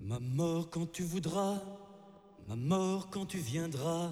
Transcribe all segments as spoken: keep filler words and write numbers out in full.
Ma mort quand tu voudras, ma mort quand tu viendras,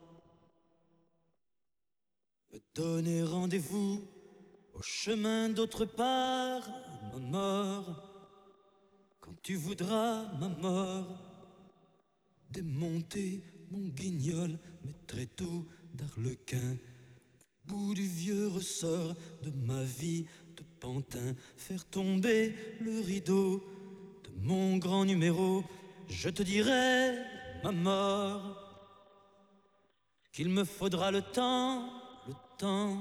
me donner rendez-vous au chemin d'autre part. Ma mort quand tu voudras, ma mort, démonter mon guignol, mes tréteaux d'arlequin, bout du vieux ressort de ma vie de pantin, faire tomber le rideau de mon grand numéro. Je te dirai, ma mort, qu'il me faudra le temps, le temps,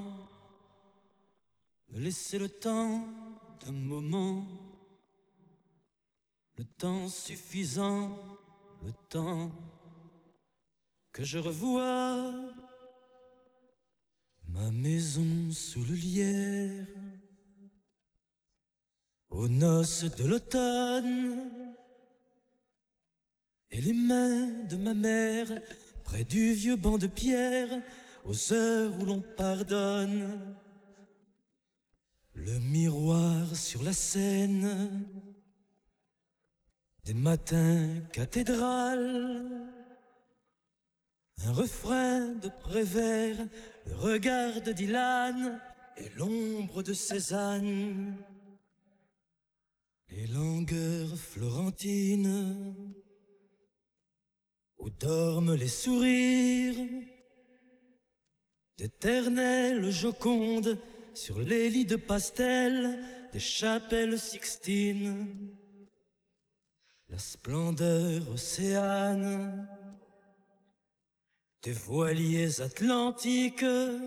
me laisser le temps d'un moment, le temps suffisant, le temps que je revois ma maison sous le lierre, aux noces de l'automne, et les mains de ma mère près du vieux banc de pierre, aux heures où l'on pardonne, le miroir sur la Seine, des matins cathédrales, un refrain de Prévert, le regard de Dylan et l'ombre de Cézanne, les langueurs florentines où dorment les sourires d'éternelles Jocondes sur les lits de pastel des chapelles Sixtines, la splendeur océane des voiliers atlantiques,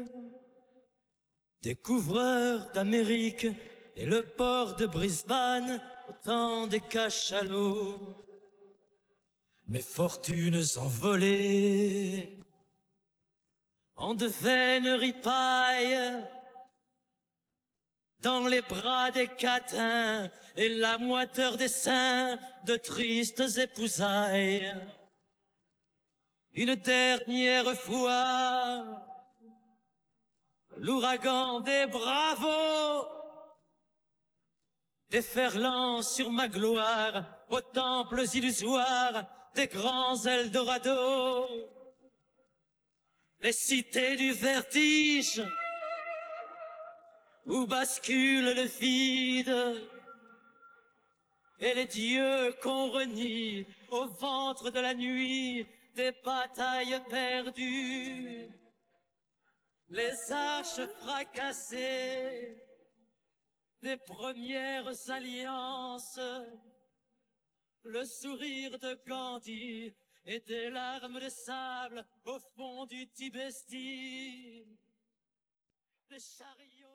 découvreurs d'Amérique et le port de Brisbane au temps des cachalots. Mes fortunes envolées en de vaines ripailles dans les bras des catins et la moiteur des seins de tristes épousailles. Une dernière fois, l'ouragan des bravos déferlant sur ma gloire aux temples illusoires des grands Eldorado, les cités du vertige où bascule le vide et les dieux qu'on renie au ventre de la nuit des batailles perdues, les arches fracassées des premières alliances, le sourire de Gandhi et des larmes de sable au fond du Tibesti, les chariots